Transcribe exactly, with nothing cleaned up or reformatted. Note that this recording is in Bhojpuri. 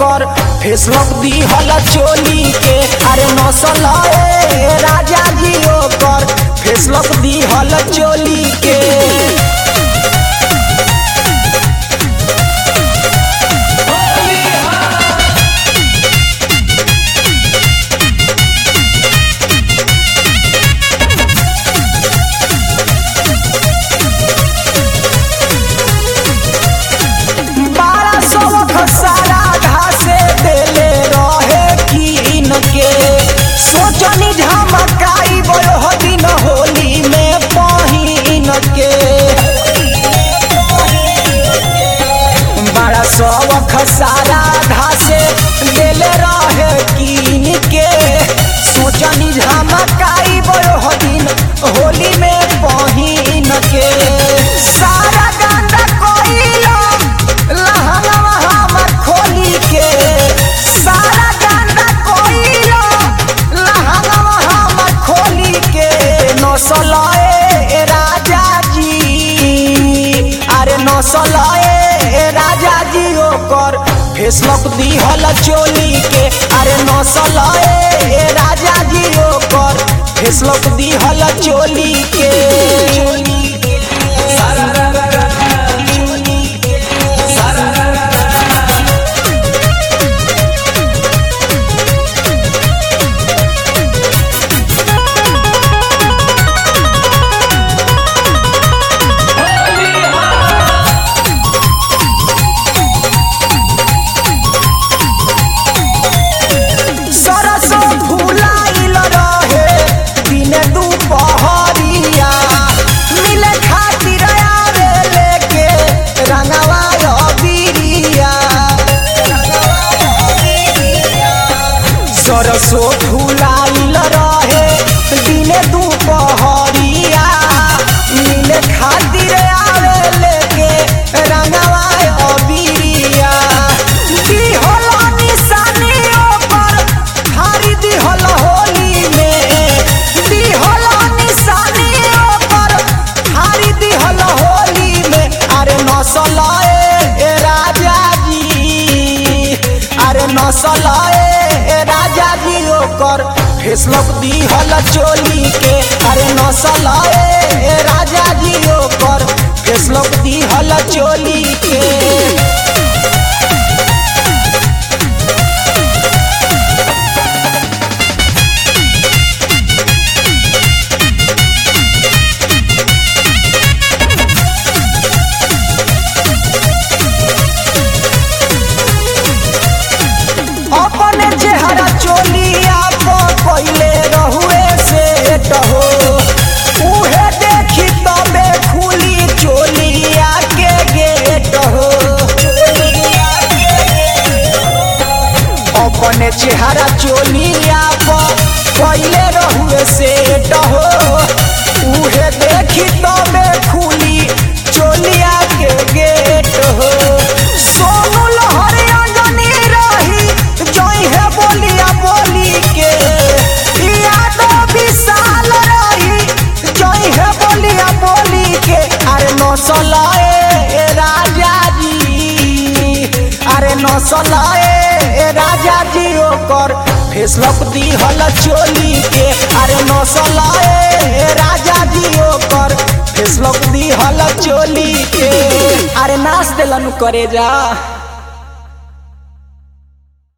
ओकर फेसलक दिहल चोली के। अरे नसल ए राजा जी ओकर फेसलक दिहल चोली के। सारा घासे देले रहे कीन के सोचनी झमकाई बह दिन होली में पहिन के। बड़ा शौक सारा घासे देले रहे कीन के सोचनी झमकाई बह दिन होली में पहिन के। सारा गंदा कोइलो लहंगा खोली के, सारा गंदा कोइलो लहंगा हमर खोली के। नसल ए राजा जी, अरे नसल ए राजा जी ओकर फेसलक दिहल चोली के। अरे नसल ए राजा जी ओकर फेसलक दिहल चोली के। सरसों फुलाइल रहे दिने दुपहरिया मिले खातिर आवे लेके रंगवा अबीरिया। दिहल निशानी ओकर हारी दिहल होली में, दिहल निशानी ओकर हारी दिहल होली में। अरे नसल ए राजा जी, अरे नसल ए राजा जी ओकर फेसलक दिहल चोली के। अरे नसल ए राजा जी ओकर फेसलक दिहल चोली के। अपने चेहरा चोलिया पहिले रहुए से हो, उहे देखी तबे खुली चोलिया के गेट हो। अपने चेहरा चोलिया पहिले रहुए से हो, उहे देखी तबे खुली चोलिया के गेट हो। सोनू लहरी अंजनी रही जोई है बोलिया बोली के, यादव विशाल रही जोई है बोलिया बोली के। अरे नसल ए राजा जी, अरे नसल ए राजा जी ओकर फेसलक दिहल चोली के। अरे नसल ए राजा जी ओकर फेसलक दिहल चोली के। अरे नाच देलन करे जा।